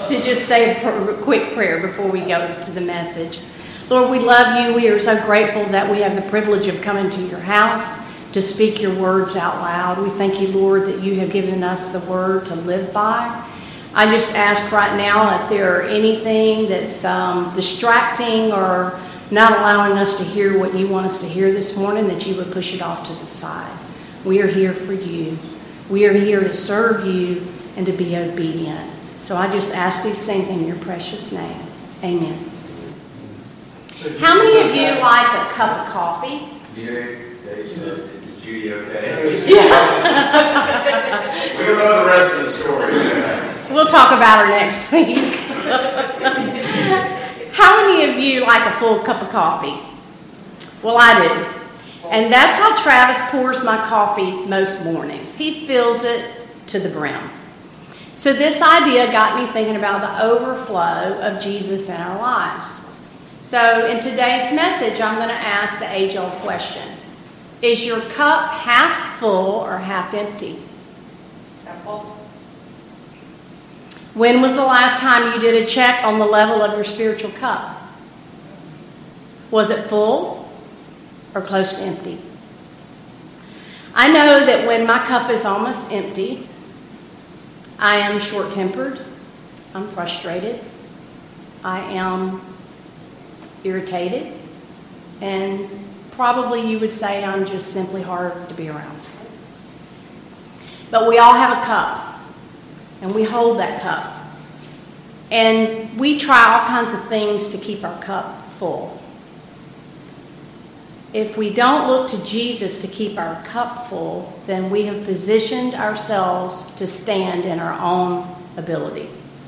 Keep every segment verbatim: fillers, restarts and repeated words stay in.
to just say a pr- quick prayer before we go to the message. Lord, we love you. We are so grateful that we have the privilege of coming to your house to speak your words out loud. We thank you, Lord, that you have given us the word to live by. I just ask right now if there are anything that's um, distracting or not allowing us to hear what you want us to hear this morning, that you would push it off to the side. We are here for you. We are here to serve you and to be obedient. So I just ask these things in your precious name. Amen. How many of you like a cup of coffee? Gary, Dave said, is Judy okay? We don't know the rest of the story. We'll talk about her next week. How many of you like a full cup of coffee? Well, I do. And that's how Travis pours my coffee most mornings. He fills it to the brim. So this idea got me thinking about the overflow of Jesus in our lives. So in today's message, I'm going to ask the age-old question. Is your cup half full or half empty? Half full. When was the last time you did a check on the level of your spiritual cup? Was it full or close to empty? I know that when my cup is almost empty, I am short-tempered, I'm frustrated, I am irritated, and probably you would say I'm just simply hard to be around. But we all have a cup, and we hold that cup. And we try all kinds of things to keep our cup full. If we don't look to Jesus to keep our cup full, then we have positioned ourselves to stand in our own ability.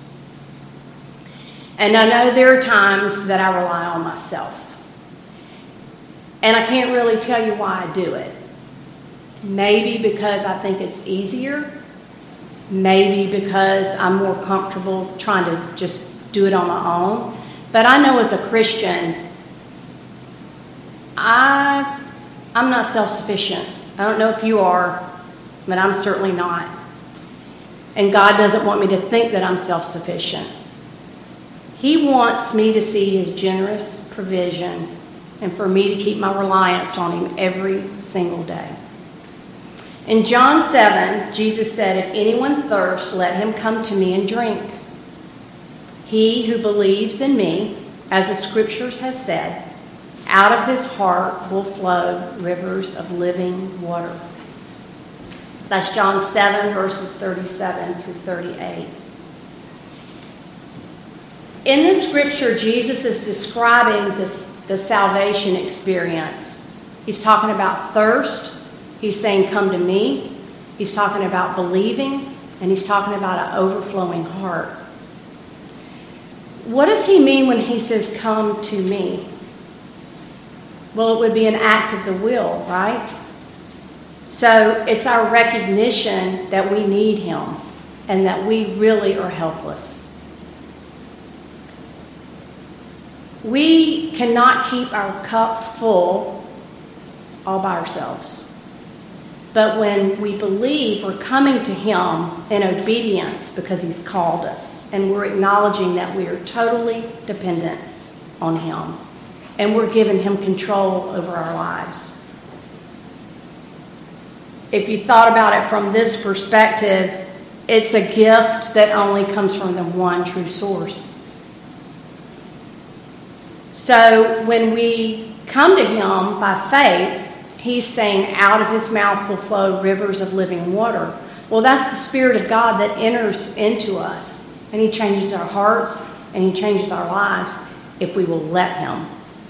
And I know there are times that I rely on myself. And I can't really tell you why I do it. Maybe because I think it's easier. Maybe because I'm more comfortable trying to just do it on my own. But I know as a Christian, I, I'm not self-sufficient. I don't know if you are, but I'm certainly not. And God doesn't want me to think that I'm self-sufficient. He wants me to see his generous provision and for me to keep my reliance on him every single day. In John seven, Jesus said, "If anyone thirsts, let him come to me and drink. He who believes in me, as the scriptures has said, out of his heart will flow rivers of living water." That's John seven, verses thirty-seven through thirty-eight. In this scripture, Jesus is describing this, the salvation experience. He's talking about thirst. He's saying, "Come to me." He's talking about believing, and he's talking about an overflowing heart. What does he mean when he says, "Come to me"? Well, it would be an act of the will, right? So it's our recognition that we need him and that we really are helpless. We cannot keep our cup full all by ourselves. But when we believe, we're coming to him in obedience because he's called us. And we're acknowledging that we are totally dependent on him. And we're giving him control over our lives. If you thought about it from this perspective, it's a gift that only comes from the one true source. So when we come to him by faith, he's saying out of his mouth will flow rivers of living water. Well, that's the Spirit of God that enters into us. And he changes our hearts and he changes our lives if we will let him.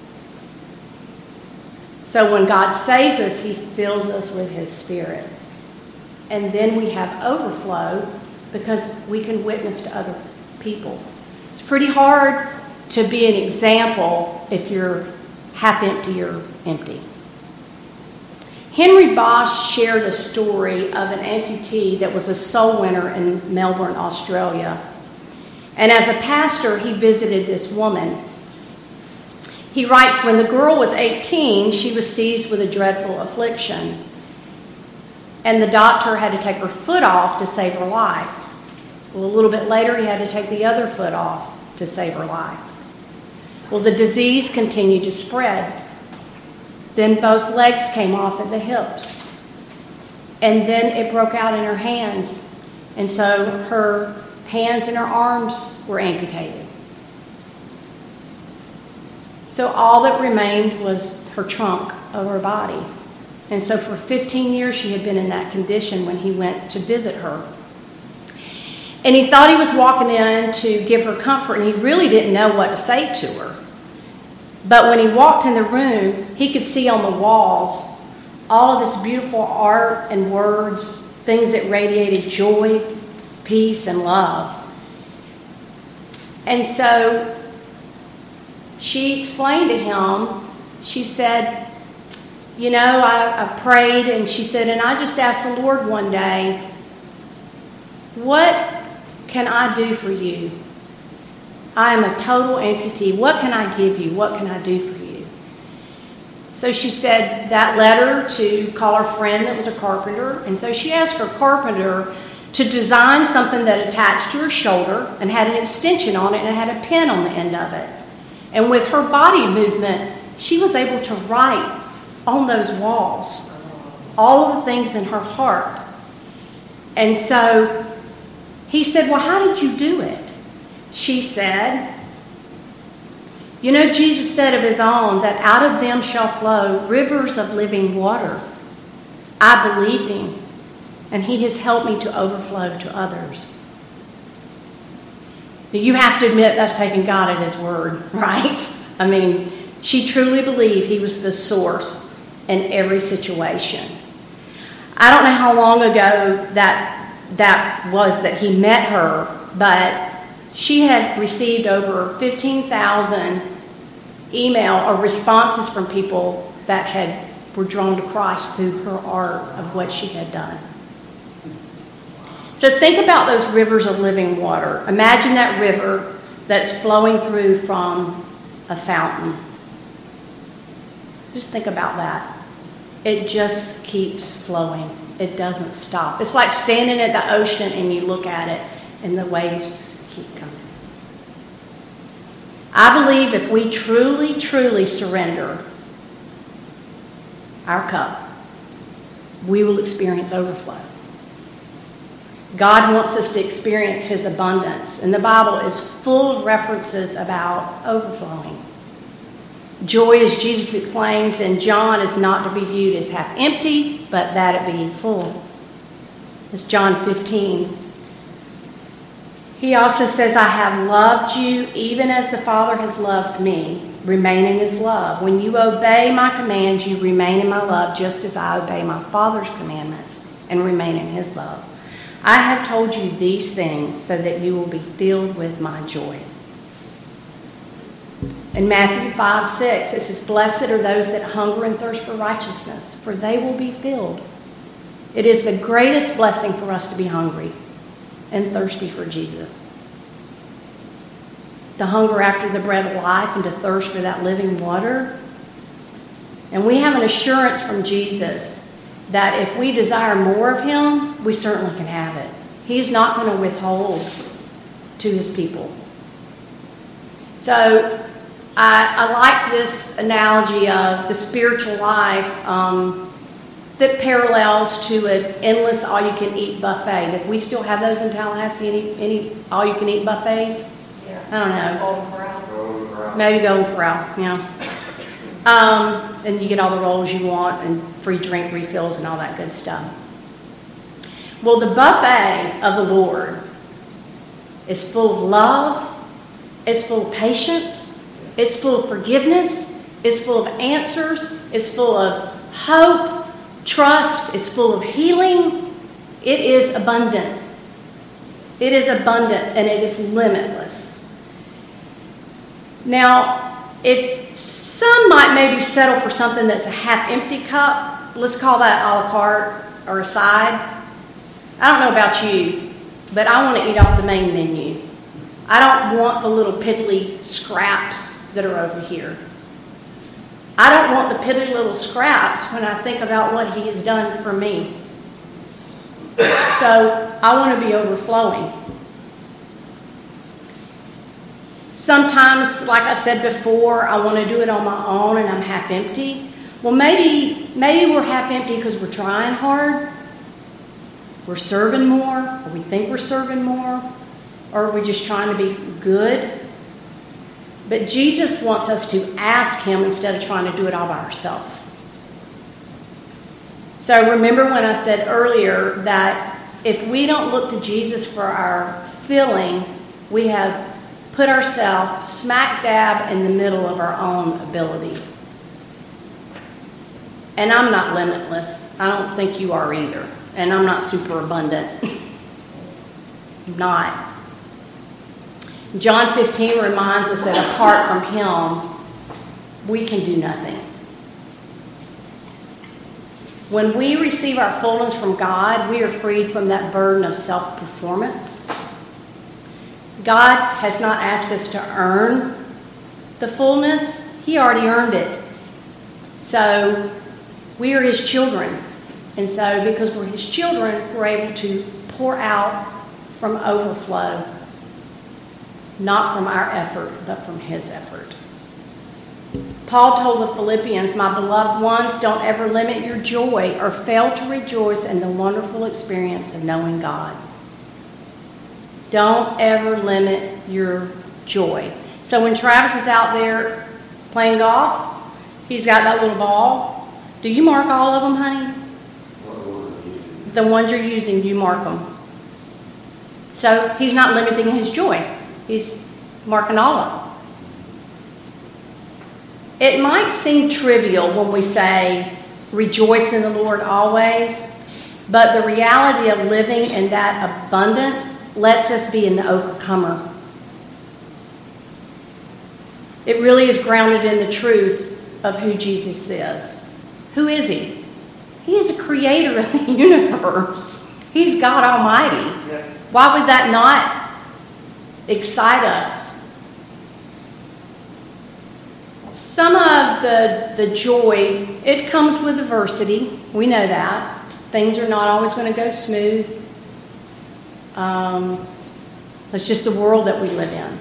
So when God saves us, he fills us with his Spirit. And then we have overflow because we can witness to other people. It's pretty hard to be an example if you're half empty or empty. Henry Bosch shared a story of an amputee that was a soul winner in Melbourne, Australia. And as a pastor, he visited this woman. He writes, when the girl was eighteen, she was seized with a dreadful affliction. And the doctor had to take her foot off to save her life. Well, a little bit later, he had to take the other foot off to save her life. Well, the disease continued to spread. Then both legs came off at the hips. And then it broke out in her hands. And so her hands and her arms were amputated. So all that remained was her trunk of her body. And so for fifteen years she had been in that condition when he went to visit her. And he thought he was walking in to give her comfort, and he really didn't know what to say to her. But when he walked in the room, he could see on the walls all of this beautiful art and words, things that radiated joy, peace, and love. And so she explained to him, she said, you know, I, I prayed, and she said, and I just asked the Lord one day, what can I do for you? I am a total amputee. What can I give you? What can I do for you? So she said that letter to call her friend that was a carpenter. And so she asked her carpenter to design something that attached to her shoulder and had an extension on it and it had a pin on the end of it. And with her body movement, she was able to write on those walls all of the things in her heart. And so he said, well, how did you do it? She said, you know, Jesus said of his own that out of them shall flow rivers of living water. I believed him, and he has helped me to overflow to others. Now, you have to admit that's taking God at his word, right? I mean, she truly believed he was the source in every situation. I don't know how long ago that that was that he met her, but she had received over fifteen thousand email or responses from people that had were drawn to Christ through her art of what she had done. So think about those rivers of living water. Imagine that river that's flowing through from a fountain. Just think about that. It just keeps flowing. It doesn't stop. It's like standing at the ocean and you look at it and the waves keep coming. I believe if we truly, truly surrender our cup, we will experience overflow. God wants us to experience his abundance, and the Bible is full of references about overflowing. Joy, as Jesus explains in John, is not to be viewed as half empty, but that it be full. It's John fifteen. He also says, I have loved you even as the Father has loved me. Remain in his love. When you obey my commands, you remain in my love, just as I obey my Father's commandments and remain in his love. I have told you these things so that you will be filled with my joy. In Matthew five six, it says, blessed are those that hunger and thirst for righteousness, for they will be filled. It is the greatest blessing for us to be hungry and thirsty for Jesus. To hunger after the bread of life and to thirst for that living water. And we have an assurance from Jesus that if we desire more of him, we certainly can have it. He's not going to withhold to his people. So I, I like this analogy of the spiritual life um, that parallels to an endless all-you-can-eat buffet. That we still have those in Tallahassee, any, any all-you-can-eat buffets? Yeah. I don't know. Golden Corral. Golden Corral. Maybe Golden Corral, yeah. Um, and you get all the rolls you want and free drink refills and all that good stuff. Well, the buffet of the Lord is full of love, it's full of patience, it's full of forgiveness, it's full of answers, it's full of hope, trust, it's full of healing. It is abundant. It is abundant and it is limitless. Now, if some might maybe settle for something that's a half-empty cup, let's call that a la carte or a side. I don't know about you, but I want to eat off the main menu. I don't want the little piddly scraps that are over here. I don't want the piddly little scraps when I think about what he has done for me. So I want to be overflowing. Sometimes, like I said before, I want to do it on my own and I'm half empty. Well, maybe, maybe we're half empty because we're trying hard. We're serving more, or we think we're serving more, or are we just trying to be good? But Jesus wants us to ask him instead of trying to do it all by ourselves. So remember when I said earlier that if we don't look to Jesus for our filling, we have put ourselves smack dab in the middle of our own ability. And I'm not limitless. I don't think you are either. And I'm not super abundant. I'm not. John fifteen reminds us that apart from him, we can do nothing. When we receive our fullness from God, we are freed from that burden of self-performance. God has not asked us to earn the fullness. He already earned it. So we are his children. And so because we're his children, we're able to pour out from overflow. Not from our effort, but from his effort. Paul told the Philippians, my beloved ones, don't ever limit your joy or fail to rejoice in the wonderful experience of knowing God. Don't ever limit your joy. So when Travis is out there playing golf, he's got that little ball. Do you mark all of them, honey? The ones you're using, you mark them. So he's not limiting his joy. He's marking all of them. It might seem trivial when we say, rejoice in the Lord always, but the reality of living in that abundance lets us be an overcomer. It really is grounded in the truth of who Jesus is. Who is he? He is a creator of the universe. He's God Almighty. Yes. Why would that not excite us? Some of the, the joy, it comes with adversity. We know that. Things are not always going to go smooth. Um, it's just the world that we live in.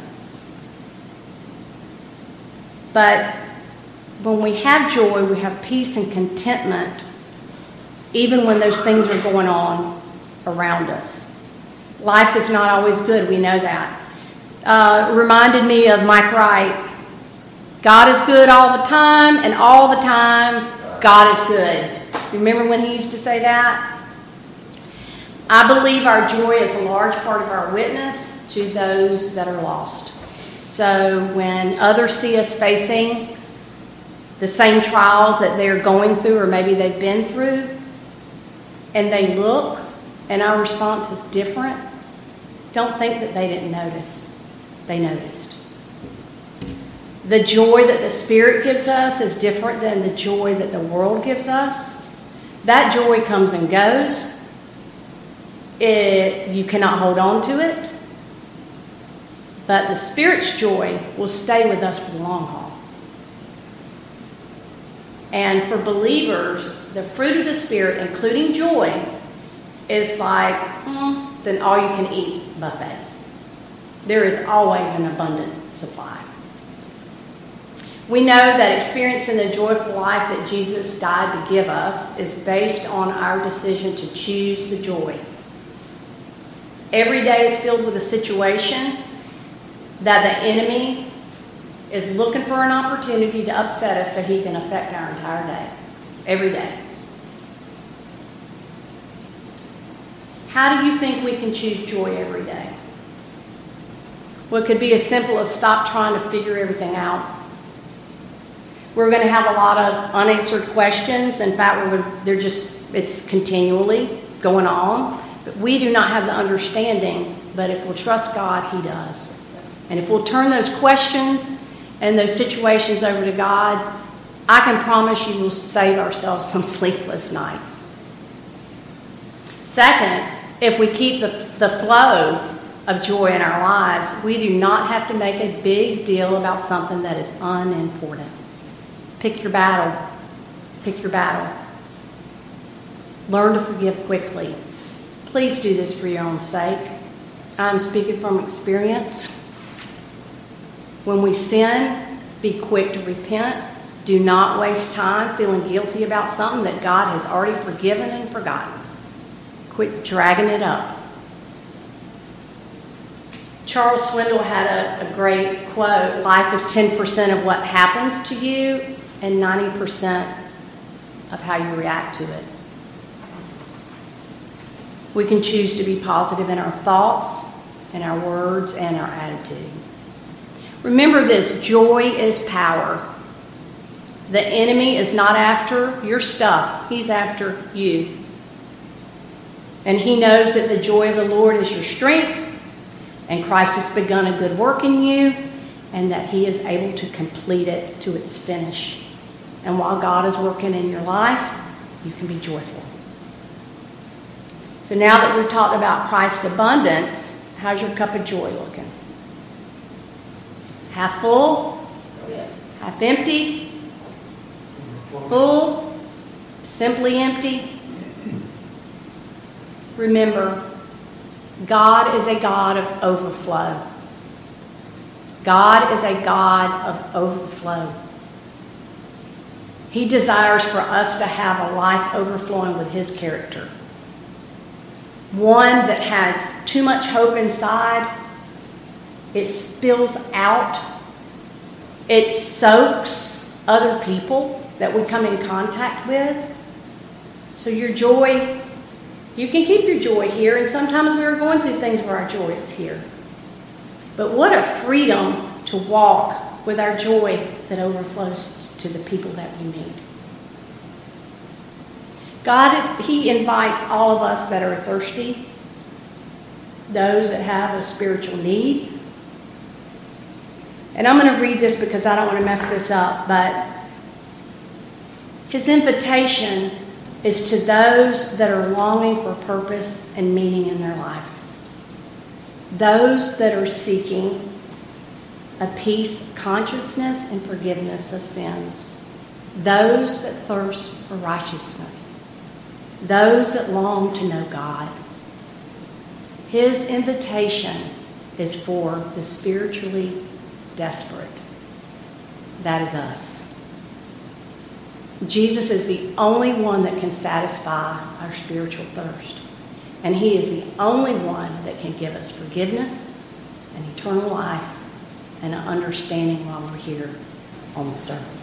But when we have joy, we have peace and contentment, even when those things are going on around us. Life is not always good, we know that. Uh, reminded me of Mike Wright. God is good all the time, and all the time, God is good. Remember when he used to say that? I believe our joy is a large part of our witness to those that are lost. So when others see us facing the same trials that they're going through, or maybe they've been through, and they look, and our response is different, don't think that they didn't notice. They noticed. The joy that the Spirit gives us is different than the joy that the world gives us. That joy comes and goes. It, you cannot hold on to it. But the Spirit's joy will stay with us for the long haul. And for believers, the fruit of the Spirit, including joy, is like, mm, then all you can eat buffet. There is always an abundant supply. We know that experiencing the joyful life that Jesus died to give us is based on our decision to choose the joy. Every day is filled with a situation that the enemy is looking for an opportunity to upset us so he can affect our entire day. Every day. How do you think we can choose joy every day? Well, it could be as simple as stop trying to figure everything out. We're going to have a lot of unanswered questions. In fact, we're, they're just, it's continually going on. But we do not have the understanding, but if we'll trust God, he does. And if we'll turn those questions and those situations over to God, I can promise you we'll save ourselves some sleepless nights. Second, if we keep the, the flow of joy in our lives, we do not have to make a big deal about something that is unimportant. Pick your battle. Pick your battle. Learn to forgive quickly. Please do this for your own sake. I'm speaking from experience. When we sin, be quick to repent. Do not waste time feeling guilty about something that God has already forgiven and forgotten. Quit dragging it up. Charles Swindoll had a, a great quote: life is ten percent of what happens to you and ninety percent of how you react to it. We can choose to be positive in our thoughts, in our words, and our attitude. Remember this: joy is power. The enemy is not after your stuff. He's after you. And he knows that the joy of the Lord is your strength, and Christ has begun a good work in you, and that he is able to complete it to its finish. And while God is working in your life, you can be joyful. So now that we've talked about Christ's abundance, how's your cup of joy looking? Half full? Yes. Half empty? Full? Simply empty? Remember, God is a God of overflow. God is a God of overflow. He desires for us to have a life overflowing with his character. One that has too much hope inside. It spills out. It soaks other people that we come in contact with. So your joy, you can keep your joy here, and sometimes we are going through things where our joy is here. But what a freedom to walk with our joy that overflows to the people that we meet. God is, he invites all of us that are thirsty, those that have a spiritual need. And I'm going to read this because I don't want to mess this up, but his invitation is to those that are longing for purpose and meaning in their life. Those that are seeking a peace, consciousness, and forgiveness of sins. Those that thirst for righteousness. Those that long to know God. His invitation is for the spiritually desperate. That is us. Jesus is the only one that can satisfy our spiritual thirst. And he is the only one that can give us forgiveness and eternal life and an understanding while we're here on this earth.